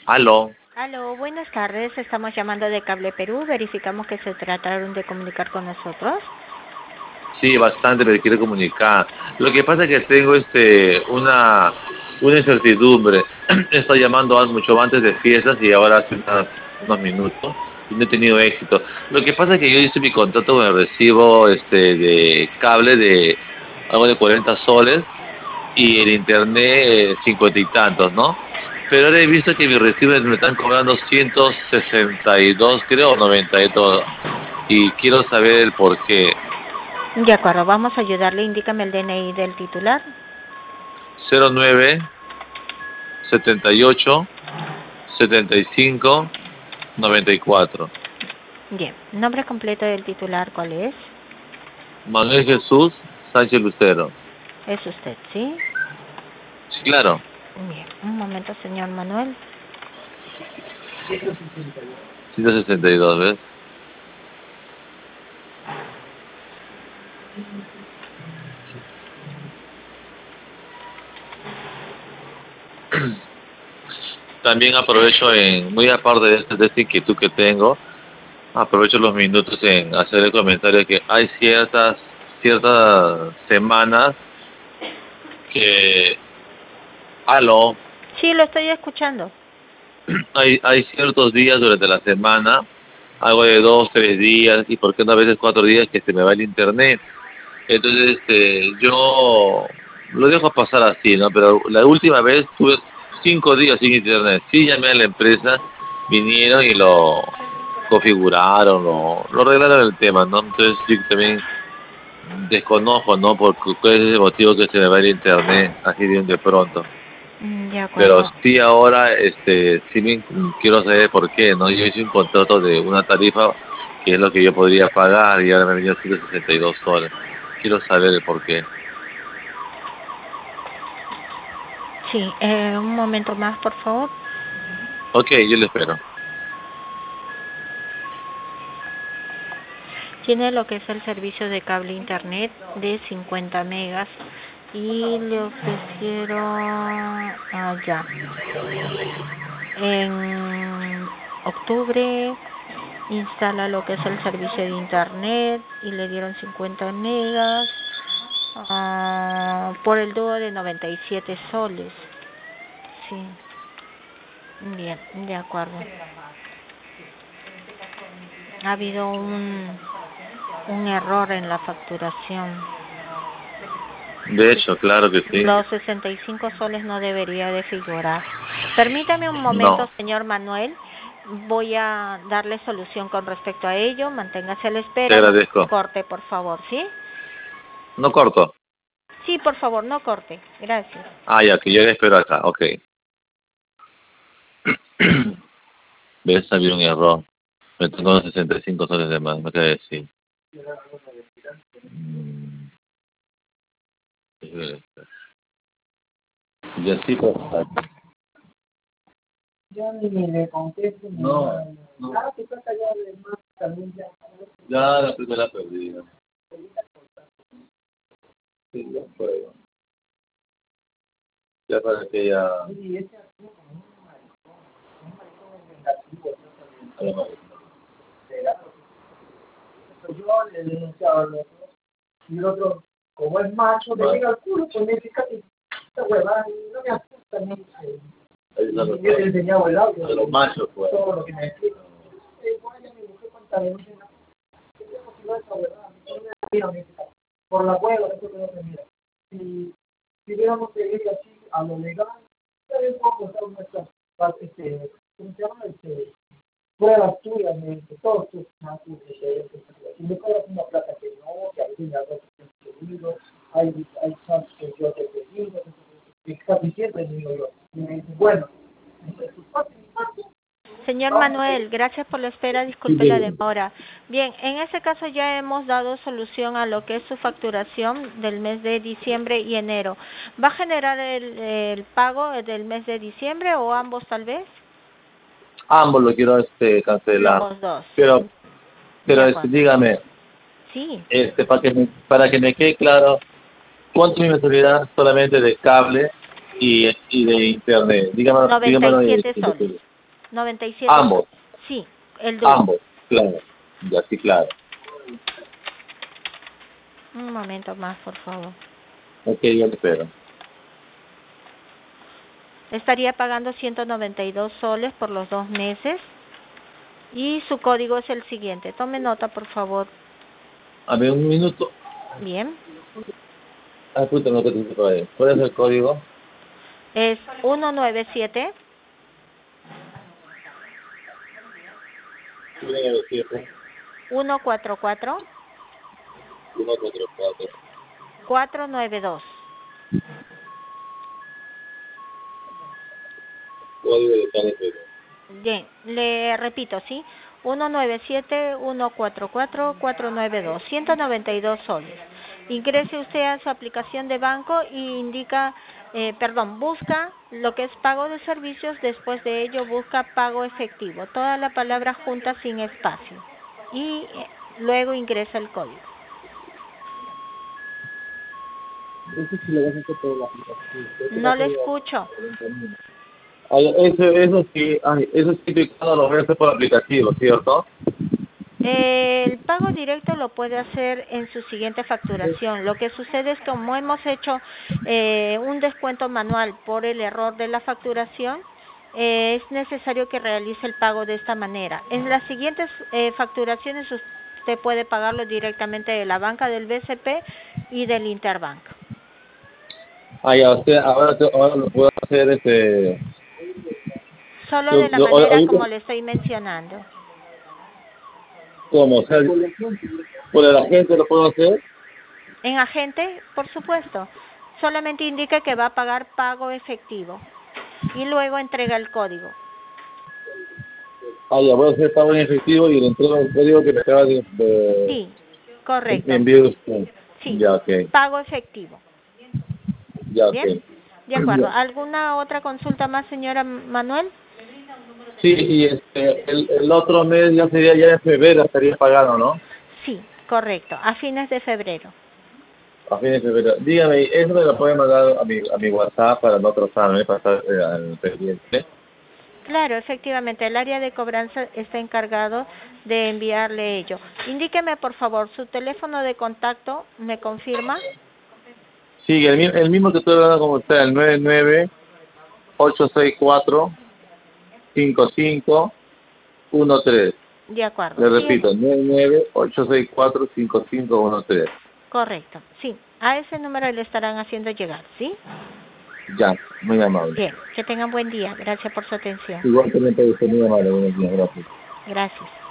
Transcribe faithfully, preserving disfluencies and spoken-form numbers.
Aló. Aló, buenas tardes. Estamos llamando de Cable Perú. Verificamos que se trataron de comunicar con nosotros. Sí, bastante me quiero comunicar. Lo que pasa es que tengo este una una incertidumbre. Estoy llamando a- mucho antes de fiestas y ahora hace unas- unos minutos y no he tenido éxito. Lo que pasa es que yo hice mi contrato con el recibo este de cable de algo de cuarenta soles y el internet eh, cincuenta y tantos, ¿no? Pero ahora he visto que mis recibos me están cobrando ciento sesenta y dos, creo, noventa y dos. Y quiero saber el por qué. De acuerdo, vamos a ayudarle. Indícame el D N I del titular. cero nueve setenta y ocho setenta y cinco noventa y cuatro. Bien, nombre completo del titular, ¿cuál es? Manuel Jesús Sánchez Lucero. Es usted, ¿sí? Sí, claro. Bien, un momento, señor Manuel. ciento sesenta y dos, ¿ves? También aprovecho en, muy aparte de esta, de esta inquietud que tengo, aprovecho los minutos en hacer el comentario que hay ciertas, ciertas semanas que, aló, Sí, lo estoy escuchando. hay, hay ciertos días durante la semana, algo de dos, tres días, y por qué no a veces cuatro días que se me va el internet. Entonces, este, yo lo dejo pasar así, ¿no? Pero la última vez tuve cinco días sin internet. Sí llamé a la empresa, vinieron y lo configuraron, lo, lo arreglaron el tema, ¿no? Entonces, yo también desconozco, ¿no? Por cu- cuál es el motivo que se me va el internet así de un de pronto. Mm, De Pero acuerdo. sí ahora, este, sí me, quiero saber por qué, ¿no? Yo hice un contrato de una tarifa que es lo que yo podría pagar y ahora me ha venido ciento sesenta y dos soles. Quiero saber el por qué. Sí, eh, un momento más, por favor. Ok, yo le espero. Tiene lo que es el servicio de cable internet de cincuenta megas y le ofrecieron allá en octubre instala lo que es el servicio de internet y le dieron cincuenta megas uh, por el dúo de noventa y siete soles. Sí, bien, de acuerdo. Ha habido un, un error en la facturación. De hecho, claro que sí. Los sesenta y cinco soles no debería de figurar. Permítame un momento, No, señor Manuel. Voy a darle solución con respecto a ello. Manténgase a la te espera. No agradezco. corte, por favor, ¿sí? No corto. Sí, por favor, no corte. Gracias. Ah, ya, que yo le espero acá. Ok. ¿Ves? Había un error. Me tengo sesenta y cinco soles de más. Me queda decir. Mm, y así pues. Ya ni le contesto. No, no. Ah, tu casa ya de más también ya. Ya la primera perdida. Sí, ya fue. Ya para que ya. Yo le denunciaba al otro. Y el otro, como es macho, le llega al culo, pues me dice, "Cati, esta huevada no me asusta, me dice". Y yo le enseñaba el audio. A los machos, pues. Todo lo que me decía. Por la hueva, eso que no se mira. Si si hubiéramos seguido así a lo legal, también podemos hacer nuestras partes, este, ¿cómo se llama? Este, pruebas tuyas, de de todos tus casos, de si me cobras una plata que no, que al fin y al cabo te he pedido, hay, hay casos que yo te he pedido, que casi siempre digo yo. Y me dice, bueno, entonces, tu parte, mi parte, Señor Manuel, gracias por la espera, disculpe la demora. Bien, en ese caso ya hemos dado solución a lo que es su facturación del mes de diciembre y enero. ¿Va a generar el, el pago del mes de diciembre o ambos tal vez? Ambos lo quiero este cancelar. Los dos. Pero, De pero este, acuerdo. dígame, Sí. este, para que me, para que me quede claro, ¿cuánto es mi mensualidad solamente de cable y, y de internet? Dígame, noventa y dígamelo y, siete y lo soles. pido. noventa y siete. Ambos. Sí, el dúo. Ambos, claro. Ya, sí, claro. Un momento más, por favor. Ok, yo le espero. Estaría pagando ciento noventa y dos soles por los dos meses. Y su código es el siguiente. Tome nota, por favor. A ver, un minuto. Bien. Ah, puta, no te tengo ahí. ¿Cuál es el código? Es ciento noventa y siete. ciento cuarenta y cuatro. uno cuatro cuatro. cuatrocientos noventa y dos. Código de tal efecto. Bien, le repito, ¿sí? ciento noventa y siete, ciento cuarenta y cuatro, cuatrocientos noventa y dos. ciento noventa y dos soles. Ingrese usted a su aplicación de banco y indica, eh, perdón, busca lo que es pago de servicios, después de ello busca pago efectivo. Toda la palabra junta sin espacio. Y eh, luego ingresa el código. Eso sí lo vas a hacer por la aplicación. Eso va No a le ser escucho. cuarenta mil. Ay, eso, eso sí, ay, eso sí que cuando lo voy a hacer por aplicativo, ¿cierto? El pago directo lo puede hacer en su siguiente facturación. Lo que sucede es que como hemos hecho eh, un descuento manual por el error de la facturación, eh, es necesario que realice el pago de esta manera. En las siguientes eh, facturaciones usted puede pagarlo directamente de la banca del B C P y del Interbank. Ah, ya, usted, ahora, te- ahora lo puedo hacer, este... Solo Yo, de la yo, ahor- manera ahorita, como le estoy mencionando. ¿cómo? O sea, por el agente lo puedo hacer. En agente, por supuesto, solamente indica que va a pagar pago efectivo y luego entrega el código. Ah, ya, voy a hacer pago en efectivo y le entrego el código que me acaba de, de, Sí, me correcto. envió usted. Sí, Ya, ok. pago efectivo. Ya, ok. Bien, de acuerdo. Ya. ¿Alguna otra consulta más, señora Manuel? Sí, y este, el, el otro mes ya sería, ya en febrero estaría pagado, ¿no? Sí, correcto, a fines de febrero. A fines de febrero. Dígame, ¿eso me lo puede mandar a mi, a mi WhatsApp para no atrasarme, para estar eh, al pendiente? Claro, efectivamente, el área de cobranza está encargado de enviarle ello. Indíqueme, por favor, su teléfono de contacto, ¿me confirma? Sí, el, mi- el mismo que estoy hablando con usted, el nueve nueve ocho seis cuatro cinco cinco uno tres. De acuerdo, Le sí, es repito, nueve nueve ocho seis cuatro cinco cinco uno tres. correcto. Sí, a ese número le estarán haciendo llegar, ¿sí? Ya, muy amable. Bien, que tengan buen día. Gracias por su atención. Igual también para usted, muy amable. Buenos días, gracias. Gracias.